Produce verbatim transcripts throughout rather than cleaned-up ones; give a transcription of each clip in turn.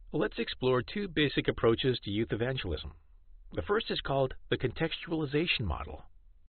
Let's explore two basic approaches to youth evangelism. The first is called the contextualization model.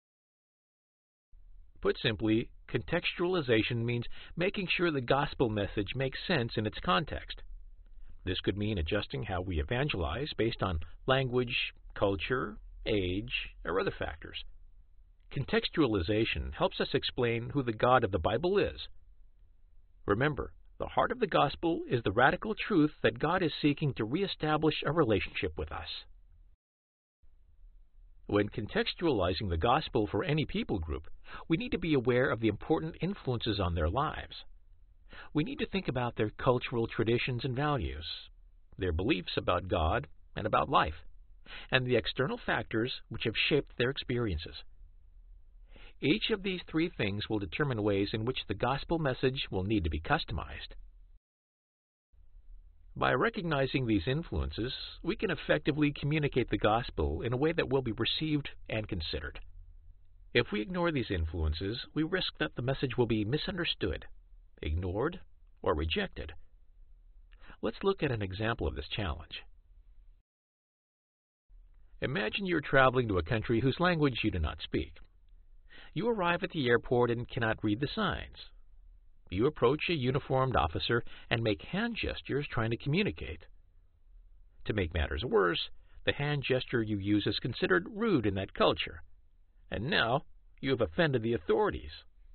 Put simply, contextualization means making sure the gospel message makes sense in its context. This could mean adjusting how we evangelize based on language, culture, age, or other factors. Contextualization helps us explain who the God of the Bible is. Remember, the heart of the gospel is the radical truth that God is seeking to reestablish a relationship with us. When contextualizing the gospel for any people group, we need to be aware of the important influences on their lives. We need to think about their cultural traditions and values, their beliefs about God and about life, and the external factors which have shaped their experiences. Each of these three things will determine ways in which the gospel message will need to be customized. By recognizing these influences, we can effectively communicate the gospel in a way that will be received and considered. If we ignore these influences, we risk that the message will be misunderstood, ignored, or rejected. Let's look at an example of this challenge. Imagine you're traveling to a country whose language you do not speak. You arrive at the airport and cannot read the signs. You approach a uniformed officer and make hand gestures trying to communicate. To make matters worse, the hand gesture you use is considered rude in that culture, and now you have offended the authorities.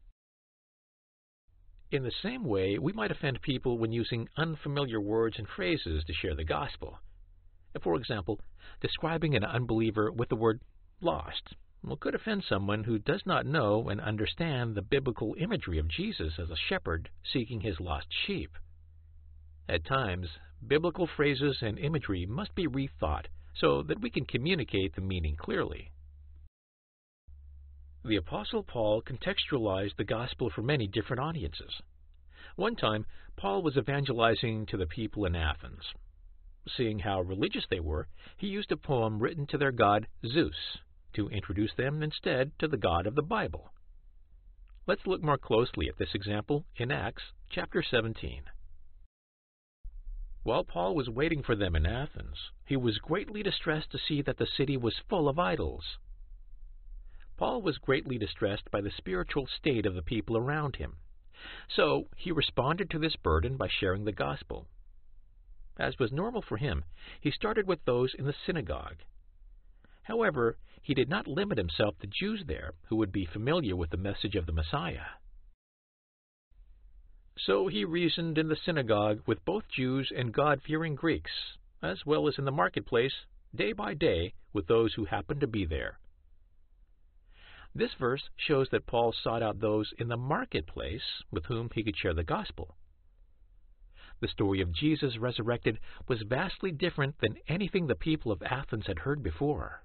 In the same way, we might offend people when using unfamiliar words and phrases to share the gospel. For example, describing an unbeliever with the word lost well, could offend someone who does not know and understand the biblical imagery of Jesus as a shepherd seeking his lost sheep. At times, biblical phrases and imagery must be rethought so that we can communicate the meaning clearly. The Apostle Paul contextualized the gospel for many different audiences. One time, Paul was evangelizing to the people in Athens. Seeing how religious they were, he used a poem written to their god Zeus to introduce them instead to the God of the Bible. Let's look more closely at this example in Acts chapter seventeen. While Paul was waiting for them in Athens, he was greatly distressed to see that the city was full of idols. Paul was greatly distressed by the spiritual state of the people around him, so he responded to this burden by sharing the gospel. As was normal for him, he started with those in the synagogue. However, he did not limit himself to Jews there who would be familiar with the message of the Messiah. So he reasoned in the synagogue with both Jews and God-fearing Greeks, as well as in the marketplace, day by day, with those who happened to be there. This verse shows that Paul sought out those in the marketplace with whom he could share the gospel. The story of Jesus resurrected was vastly different than anything the people of Athens had heard before.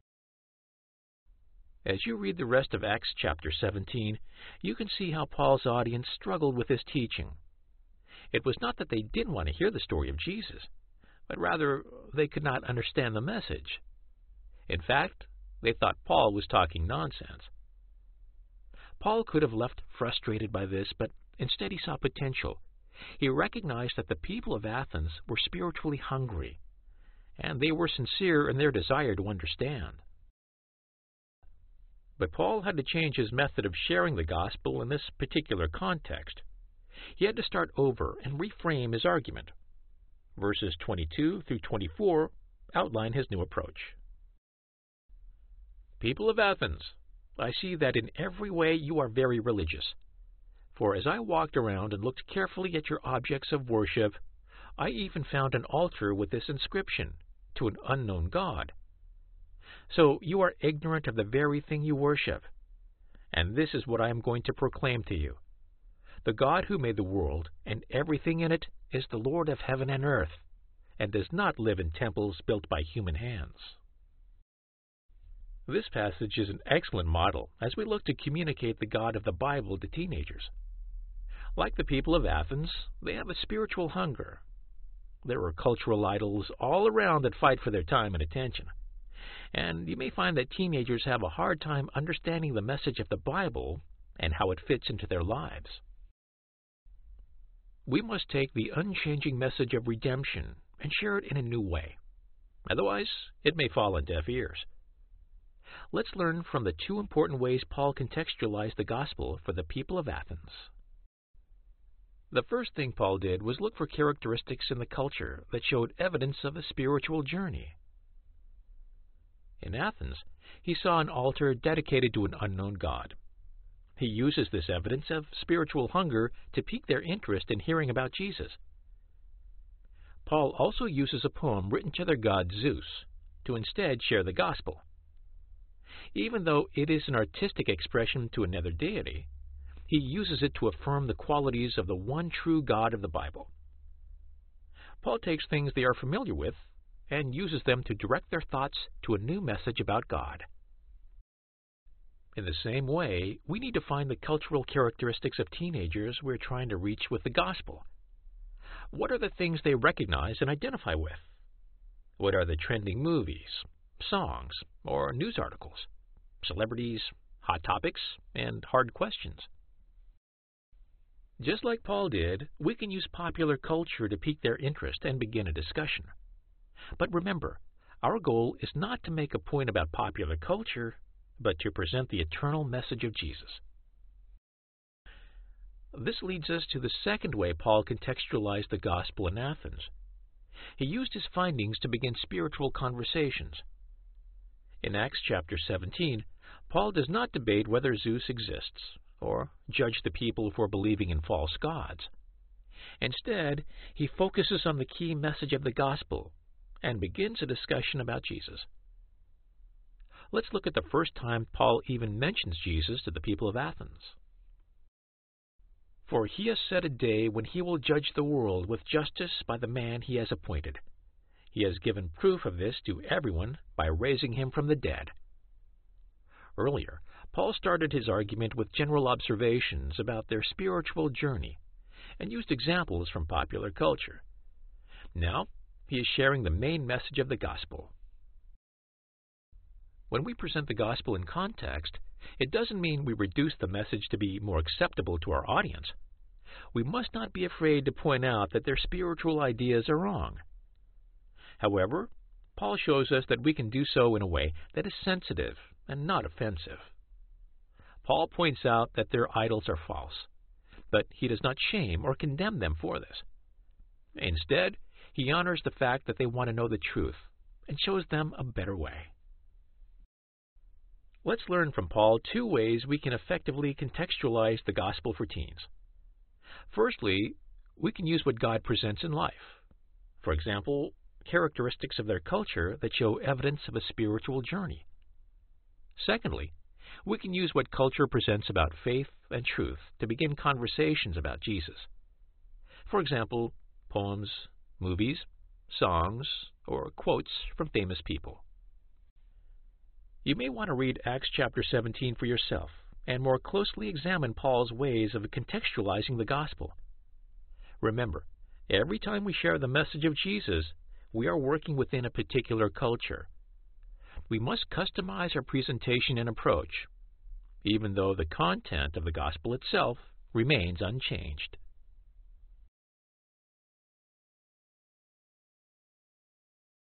As you read the rest of Acts chapter seventeen, you can see how Paul's audience struggled with his teaching. It was not that they didn't want to hear the story of Jesus, but rather they could not understand the message. In fact, they thought Paul was talking nonsense. Paul could have left frustrated by this, but instead he saw potential. He recognized that the people of Athens were spiritually hungry, and they were sincere in their desire to understand. But Paul had to change his method of sharing the gospel in this particular context. He had to start over and reframe his argument. Verses twenty-two through twenty-four outline his new approach. People of Athens, I see that in every way you are very religious. For as I walked around and looked carefully at your objects of worship, I even found an altar with this inscription, to an unknown God. So you are ignorant of the very thing you worship. And this is what I am going to proclaim to you. The God who made the world and everything in it is the Lord of heaven and earth, and does not live in temples built by human hands. This passage is an excellent model as we look to communicate the God of the Bible to teenagers. Like the people of Athens, they have a spiritual hunger. There are cultural idols all around that fight for their time and attention. And you may find that teenagers have a hard time understanding the message of the Bible and how it fits into their lives. We must take the unchanging message of redemption and share it in a new way. Otherwise, it may fall on deaf ears. Let's learn from the two important ways Paul contextualized the gospel for the people of Athens. The first thing Paul did was look for characteristics in the culture that showed evidence of a spiritual journey. In Athens, he saw an altar dedicated to an unknown god. He uses this evidence of spiritual hunger to pique their interest in hearing about Jesus. Paul also uses a poem written to their god Zeus to instead share the gospel. Even though it is an artistic expression to another deity, he uses it to affirm the qualities of the one true God of the Bible. Paul takes things they are familiar with and uses them to direct their thoughts to a new message about God. In the same way, we need to find the cultural characteristics of teenagers we're trying to reach with the gospel. What are the things they recognize and identify with? What are the trending movies, songs, or news articles, celebrities, hot topics, and hard questions? Just like Paul did, we can use popular culture to pique their interest and begin a discussion. But remember, our goal is not to make a point about popular culture, but to present the eternal message of Jesus. This leads us to the second way Paul contextualized the gospel in Athens. He used his findings to begin spiritual conversations. In Acts chapter seventeen, Paul does not debate whether Zeus exists, or judge the people for believing in false gods. Instead, he focuses on the key message of the gospel and begins a discussion about Jesus. Let's look at the first time Paul even mentions Jesus to the people of Athens. For he has set a day when he will judge the world with justice by the man he has appointed. He has given proof of this to everyone by raising him from the dead. Earlier, Paul started his argument with general observations about their spiritual journey and used examples from popular culture. Now, he is sharing the main message of the gospel. When we present the gospel in context, it doesn't mean we reduce the message to be more acceptable to our audience. We must not be afraid to point out that their spiritual ideas are wrong. However, Paul shows us that we can do so in a way that is sensitive and not offensive. Paul points out that their idols are false, but he does not shame or condemn them for this. Instead, he honors the fact that they want to know the truth and shows them a better way. Let's learn from Paul two ways we can effectively contextualize the gospel for teens. Firstly, we can use what God presents in life. For example, characteristics of their culture that show evidence of a spiritual journey. Secondly, we can use what culture presents about faith and truth to begin conversations about Jesus. For example, poems, movies, songs, or quotes from famous people. You may want to read Acts chapter seventeen for yourself and more closely examine Paul's ways of contextualizing the gospel. Remember, every time we share the message of Jesus, we are working within a particular culture. We must customize our presentation and approach, even though the content of the gospel itself remains unchanged.